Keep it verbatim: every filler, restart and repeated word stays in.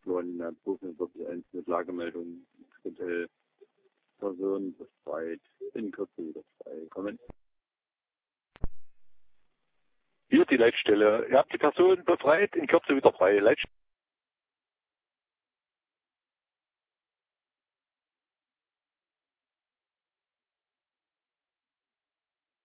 Von äh, Prüfung wird eins mit Lagemeldung ins Hotel. Person befreit. In Kürze wieder frei. Kommen. Hier ist die Leitstelle. Ihr habt die Person befreit, in Kürze wieder frei. Leitstelle.